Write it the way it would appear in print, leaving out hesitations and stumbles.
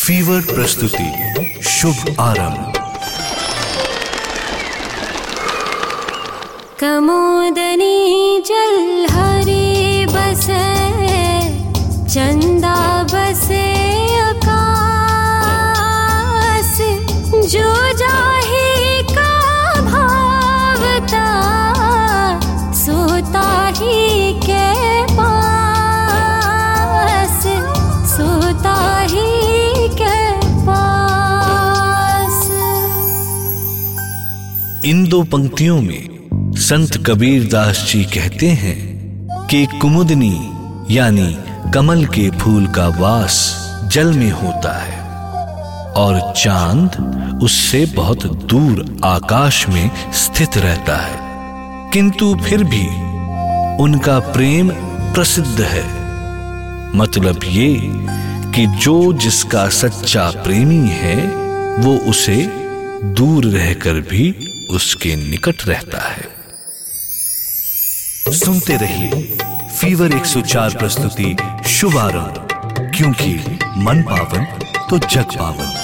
Fever प्रस्तुति शुभ आरंभ। कमोदनी जलहरी बसे, चंदा बसे आकाश, जो जाही का भावता सोता ही के पास, सोता ही के पास। इन दो पंक्तियों में संत कबीर दास जी कहते हैं कि कुमुदनी यानी कमल के फूल का वास जल में होता है और चांद उससे बहुत दूर आकाश में स्थित रहता है, किंतु फिर भी उनका प्रेम प्रसिद्ध है। मतलब ये कि जो जिसका सच्चा प्रेमी है वो उसे दूर रहकर भी उसके निकट रहता है। सुनते रहिए फीवर 104 प्रस्तुति शुभारंभ, क्योंकि मन पावन तो जग पावन।